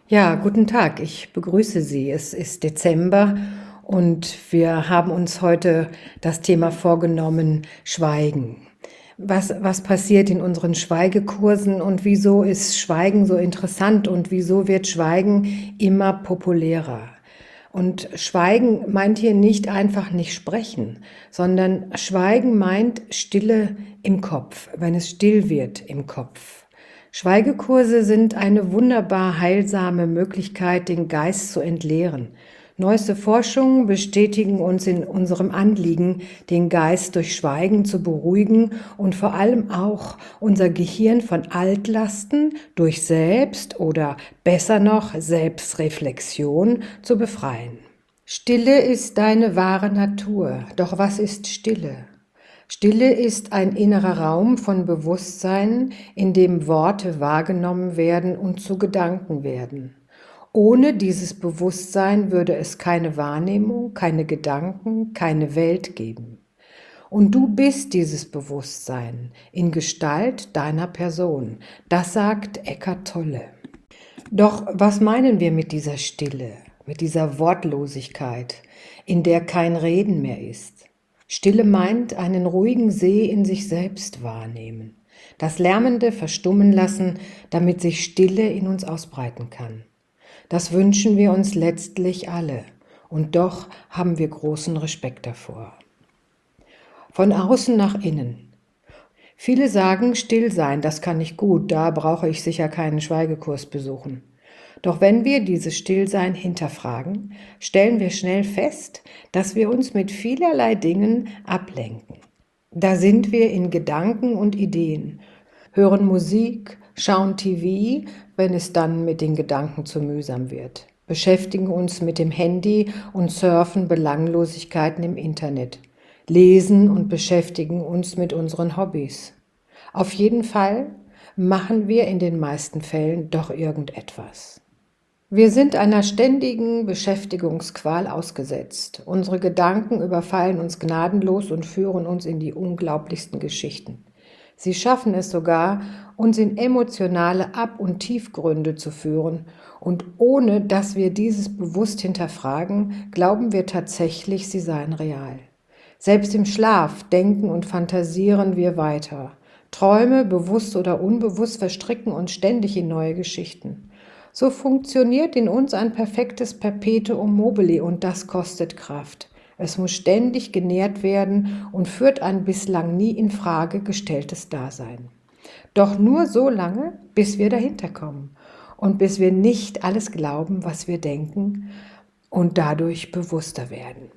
Ja, guten Tag, ich begrüße Sie. Es ist Dezember und wir haben uns heute das Thema vorgenommen, Schweigen. Was passiert in unseren Schweigekursen und wieso ist Schweigen so interessant und wieso wird Schweigen immer populärer? Und Schweigen meint hier nicht einfach nicht sprechen, sondern Schweigen meint Stille im Kopf, wenn es still wird im Kopf. Schweigekurse sind eine wunderbar heilsame Möglichkeit, den Geist zu entleeren. Neueste Forschungen bestätigen uns in unserem Anliegen, den Geist durch Schweigen zu beruhigen und vor allem auch unser Gehirn von Altlasten durch Selbst- oder besser noch Selbstreflexion zu befreien. Stille ist deine wahre Natur. Doch was ist Stille? Stille ist ein innerer Raum von Bewusstsein, in dem Worte wahrgenommen werden und zu Gedanken werden. Ohne dieses Bewusstsein würde es keine Wahrnehmung, keine Gedanken, keine Welt geben. Und du bist dieses Bewusstsein in Gestalt deiner Person. Das sagt Eckhart Tolle. Doch was meinen wir mit dieser Stille, mit dieser Wortlosigkeit, in der kein Reden mehr ist? Stille meint einen ruhigen See in sich selbst wahrnehmen, das Lärmende verstummen lassen, damit sich Stille in uns ausbreiten kann. Das wünschen wir uns letztlich alle, und doch haben wir großen Respekt davor. Von außen nach innen. Viele sagen, still sein, das kann ich gut, da brauche ich sicher keinen Schweigekurs besuchen. Doch wenn wir dieses Stillsein hinterfragen, stellen wir schnell fest, dass wir uns mit vielerlei Dingen ablenken. Da sind wir in Gedanken und Ideen, hören Musik, schauen TV, wenn es dann mit den Gedanken zu mühsam wird, beschäftigen uns mit dem Handy und surfen Belanglosigkeiten im Internet, lesen und beschäftigen uns mit unseren Hobbys. Auf jeden Fall machen wir in den meisten Fällen doch irgendetwas. Wir sind einer ständigen Beschäftigungsqual ausgesetzt. Unsere Gedanken überfallen uns gnadenlos und führen uns in die unglaublichsten Geschichten. Sie schaffen es sogar, uns in emotionale Ab- und Tiefgründe zu führen. Und ohne dass wir dieses bewusst hinterfragen, glauben wir tatsächlich, sie seien real. Selbst im Schlaf denken und fantasieren wir weiter. Träume, bewusst oder unbewusst, verstricken uns ständig in neue Geschichten. So funktioniert in uns ein perfektes Perpetuum mobile und das kostet Kraft. Es muss ständig genährt werden und führt ein bislang nie in Frage gestelltes Dasein. Doch nur so lange, bis wir dahinter kommen und bis wir nicht alles glauben, was wir denken und dadurch bewusster werden.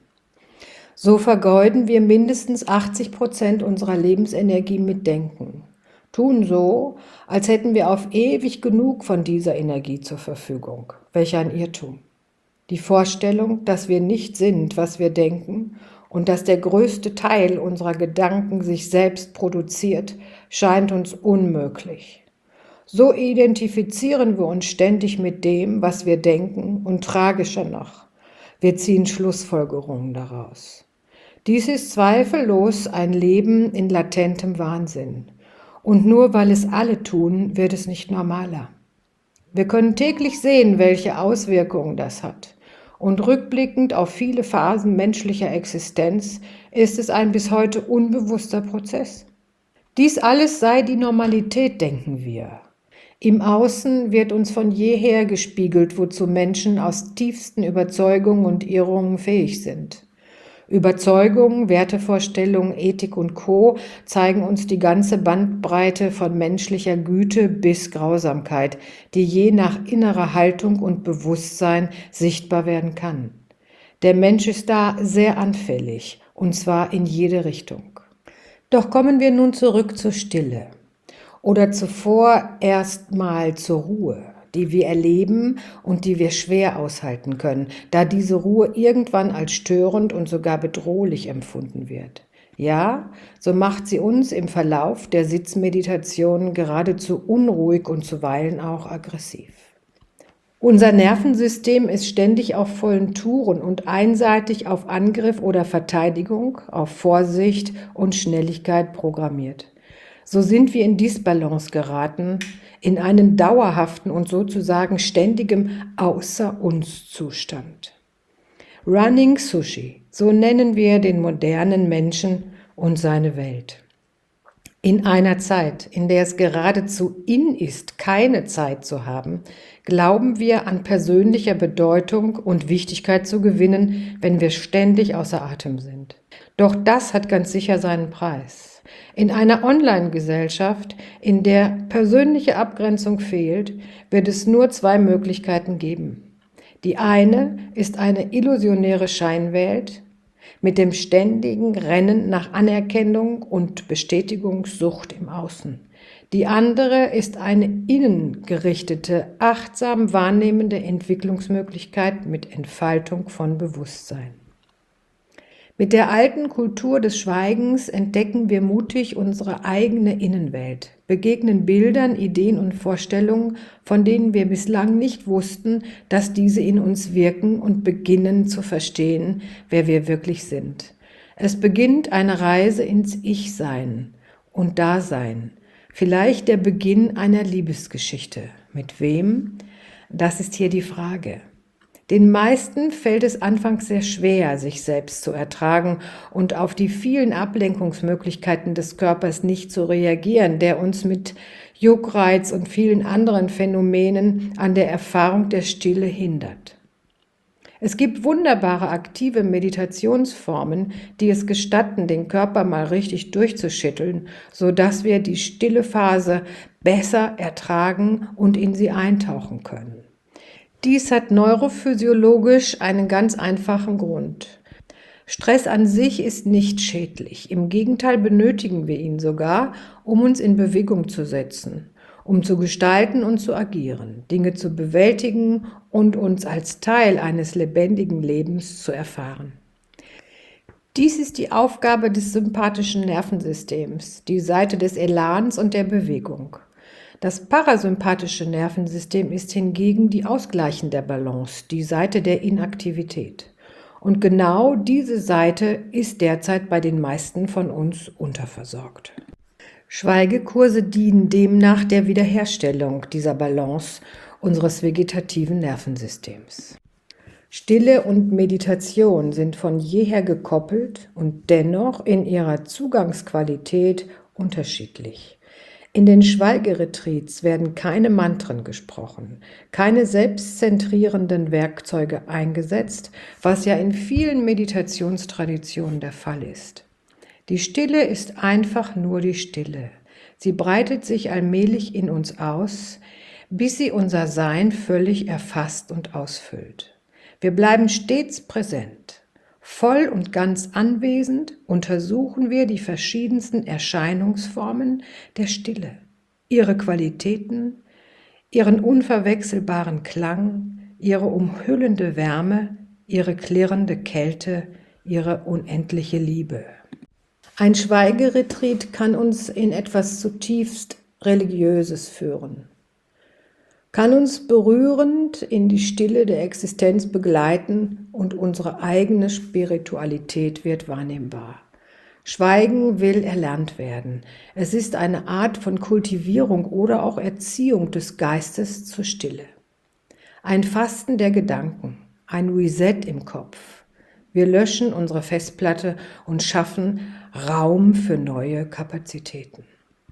So vergeuden wir mindestens 80% unserer Lebensenergie mit Denken. Tun so, als hätten wir auf ewig genug von dieser Energie zur Verfügung. Welch ein Irrtum. Die Vorstellung, dass wir nicht sind, was wir denken und dass der größte Teil unserer Gedanken sich selbst produziert, scheint uns unmöglich. So identifizieren wir uns ständig mit dem, was wir denken und tragischer noch, wir ziehen Schlussfolgerungen daraus. Dies ist zweifellos ein Leben in latentem Wahnsinn. Und nur weil es alle tun, wird es nicht normaler. Wir können täglich sehen, welche Auswirkungen das hat. Und rückblickend auf viele Phasen menschlicher Existenz ist es ein bis heute unbewusster Prozess. Dies alles sei die Normalität, denken wir. Im Außen wird uns von jeher gespiegelt, wozu Menschen aus tiefsten Überzeugungen und Irrungen fähig sind. Überzeugungen, Wertevorstellungen, Ethik und Co. zeigen uns die ganze Bandbreite von menschlicher Güte bis Grausamkeit, die je nach innerer Haltung und Bewusstsein sichtbar werden kann. Der Mensch ist da sehr anfällig, und zwar in jede Richtung. Doch kommen wir nun zurück zur Stille oder zuvor erst mal zur Ruhe, die wir erleben und die wir schwer aushalten können, da diese Ruhe irgendwann als störend und sogar bedrohlich empfunden wird. Ja, so macht sie uns im Verlauf der Sitzmeditation geradezu unruhig und zuweilen auch aggressiv. Unser Nervensystem ist ständig auf vollen Touren und einseitig auf Angriff oder Verteidigung, auf Vorsicht und Schnelligkeit programmiert. So sind wir in Disbalance geraten, in einen dauerhaften und sozusagen ständigem Außer-uns-Zustand. Running Sushi, so nennen wir den modernen Menschen und seine Welt. In einer Zeit, in der es geradezu in ist, keine Zeit zu haben, glauben wir an persönlicher Bedeutung und Wichtigkeit zu gewinnen, wenn wir ständig außer Atem sind. Doch das hat ganz sicher seinen Preis. In einer Online-Gesellschaft, in der persönliche Abgrenzung fehlt, wird es nur zwei Möglichkeiten geben. Die eine ist eine illusionäre Scheinwelt mit dem ständigen Rennen nach Anerkennung und Bestätigungssucht im Außen. Die andere ist eine innengerichtete, achtsam wahrnehmende Entwicklungsmöglichkeit mit Entfaltung von Bewusstsein. Mit der alten Kultur des Schweigens entdecken wir mutig unsere eigene Innenwelt, begegnen Bildern, Ideen und Vorstellungen, von denen wir bislang nicht wussten, dass diese in uns wirken und beginnen zu verstehen, wer wir wirklich sind. Es beginnt eine Reise ins Ich-Sein und Dasein, vielleicht der Beginn einer Liebesgeschichte. Mit wem? Das ist hier die Frage. Den meisten fällt es anfangs sehr schwer, sich selbst zu ertragen und auf die vielen Ablenkungsmöglichkeiten des Körpers nicht zu reagieren, der uns mit Juckreiz und vielen anderen Phänomenen an der Erfahrung der Stille hindert. Es gibt wunderbare aktive Meditationsformen, die es gestatten, den Körper mal richtig durchzuschütteln, sodass wir die stille Phase besser ertragen und in sie eintauchen können. Dies hat neurophysiologisch einen ganz einfachen Grund. Stress an sich ist nicht schädlich. Im Gegenteil benötigen wir ihn sogar, um uns in Bewegung zu setzen, um zu gestalten und zu agieren, Dinge zu bewältigen und uns als Teil eines lebendigen Lebens zu erfahren. Dies ist die Aufgabe des sympathischen Nervensystems, die Seite des Elans und der Bewegung. Das parasympathische Nervensystem ist hingegen die ausgleichende Balance, die Seite der Inaktivität. Und genau diese Seite ist derzeit bei den meisten von uns unterversorgt. Schweigekurse dienen demnach der Wiederherstellung dieser Balance unseres vegetativen Nervensystems. Stille und Meditation sind von jeher gekoppelt und dennoch in ihrer Zugangsqualität unterschiedlich. In den Schweigeretreats werden keine Mantren gesprochen, keine selbstzentrierenden Werkzeuge eingesetzt, was ja in vielen Meditationstraditionen der Fall ist. Die Stille ist einfach nur die Stille. Sie breitet sich allmählich in uns aus, bis sie unser Sein völlig erfasst und ausfüllt. Wir bleiben stets präsent. Voll und ganz anwesend untersuchen wir die verschiedensten Erscheinungsformen der Stille, ihre Qualitäten, ihren unverwechselbaren Klang, ihre umhüllende Wärme, ihre klirrende Kälte, ihre unendliche Liebe. Ein Schweigeretreat kann uns in etwas zutiefst Religiöses führen, kann uns berührend in die Stille der Existenz begleiten und unsere eigene Spiritualität wird wahrnehmbar. Schweigen will erlernt werden. Es ist eine Art von Kultivierung oder auch Erziehung des Geistes zur Stille. Ein Fasten der Gedanken, ein Reset im Kopf. Wir löschen unsere Festplatte und schaffen Raum für neue Kapazitäten.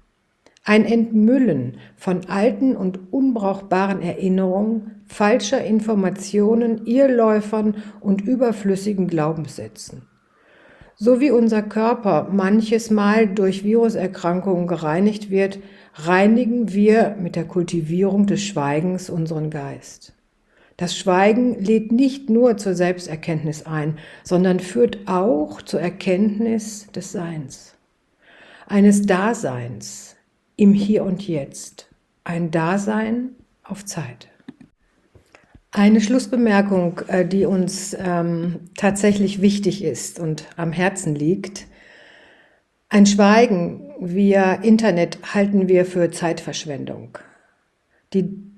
Ein Entmüllen von alten und unbrauchbaren Erinnerungen, falscher Informationen, Irrläufern und überflüssigen Glaubenssätzen. So wie unser Körper manches Mal durch Viruserkrankungen gereinigt wird, reinigen wir mit der Kultivierung des Schweigens unseren Geist. Das Schweigen lädt nicht nur zur Selbsterkenntnis ein, sondern führt auch zur Erkenntnis des Seins, eines Daseins, im Hier und Jetzt, ein Dasein auf Zeit. Eine Schlussbemerkung, die uns tatsächlich wichtig ist und am Herzen liegt. Ein Schweigen via Internet halten wir für Zeitverschwendung. Die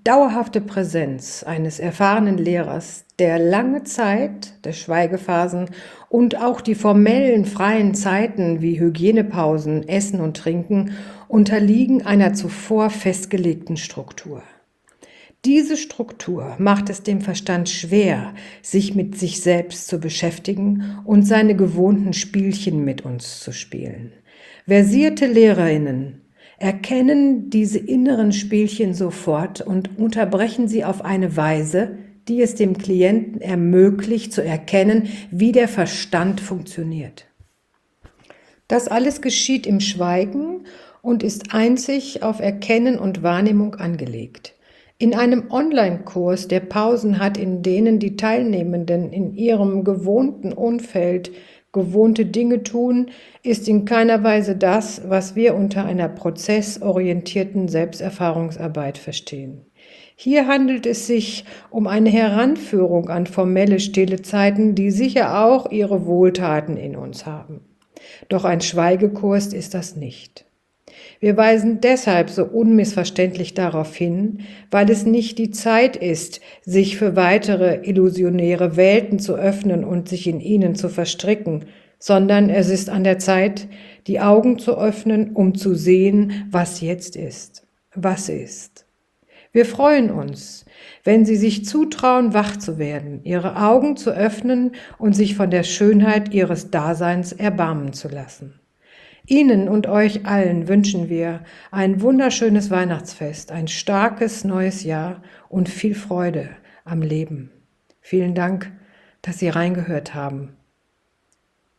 dauerhafte Präsenz eines erfahrenen Lehrers, der lange Zeit der Schweigephasen und auch die formellen freien Zeiten wie Hygienepausen, Essen und Trinken unterliegen einer zuvor festgelegten Struktur. Diese Struktur macht es dem Verstand schwer, sich mit sich selbst zu beschäftigen und seine gewohnten Spielchen mit uns zu spielen. Versierte LehrerInnen erkennen diese inneren Spielchen sofort und unterbrechen sie auf eine Weise, die es dem Klienten ermöglicht zu erkennen, wie der Verstand funktioniert. Das alles geschieht im Schweigen und ist einzig auf Erkennen und Wahrnehmung angelegt. In einem Online-Kurs, der Pausen hat, in denen die Teilnehmenden in ihrem gewohnten Umfeld gewohnte Dinge tun, ist in keiner Weise das, was wir unter einer prozessorientierten Selbsterfahrungsarbeit verstehen. Hier handelt es sich um eine Heranführung an formelle stille Zeiten, die sicher auch ihre Wohltaten in uns haben. Doch ein Schweigekurs ist das nicht. Wir weisen deshalb so unmissverständlich darauf hin, weil es nicht die Zeit ist, sich für weitere illusionäre Welten zu öffnen und sich in ihnen zu verstricken, sondern es ist an der Zeit, die Augen zu öffnen, um zu sehen, was jetzt ist. Was ist? Wir freuen uns, wenn Sie sich zutrauen, wach zu werden, Ihre Augen zu öffnen und sich von der Schönheit Ihres Daseins erbarmen zu lassen. Ihnen und euch allen wünschen wir ein wunderschönes Weihnachtsfest, ein starkes neues Jahr und viel Freude am Leben. Vielen Dank, dass Sie reingehört haben.